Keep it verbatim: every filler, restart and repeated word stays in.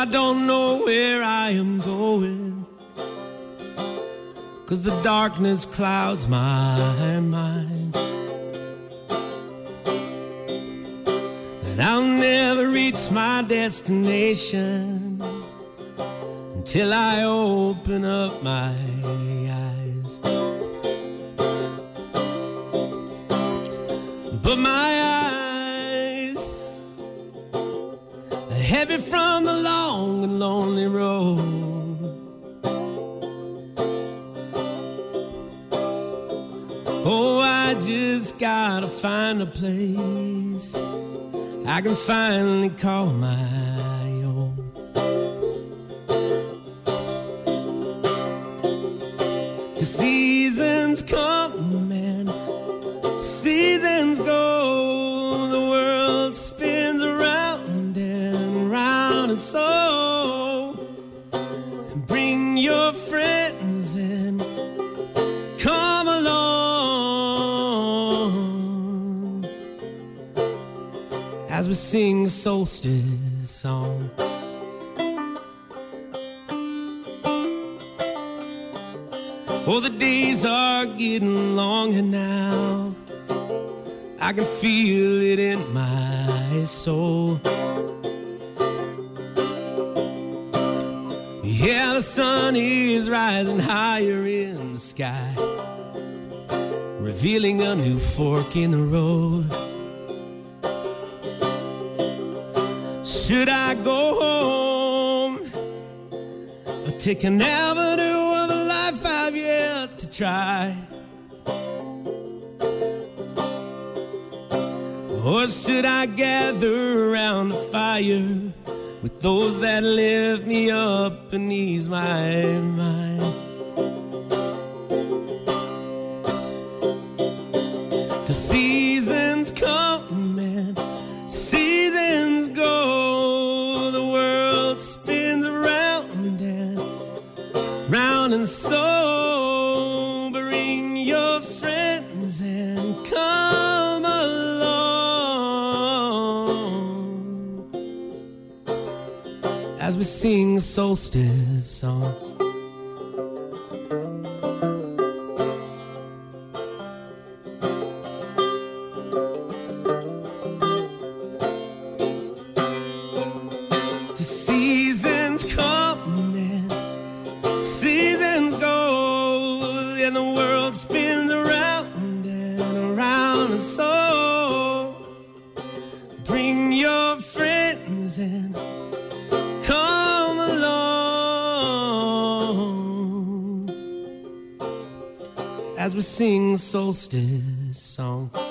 I don't know where I am going, 'cause the darkness clouds my mind, and I'll never reach my destination until I open up my eyes. But my eyes are heavy from the long and lonely road. Oh, I just gotta find a place I can finally call my own. The seasons come and seasons go, the world spins around and around, and so bring your friends and come along as we sing a solstice song. Oh, the days are getting longer now, I can feel it in my soul. Yeah, the sun is rising higher in the sky, revealing a new fork in the road. Should I go home or take an avenue of a life I've yet to try? Or should I gather around the fire with those that lift me up and ease my mind? The seasons come and seasons go, the world spins around and round, and so bring your friends and come along as we sing a solstice song. The seasons come and seasons go, and the world spins around and around, and so bring your friends and come along as we sing the solstice song.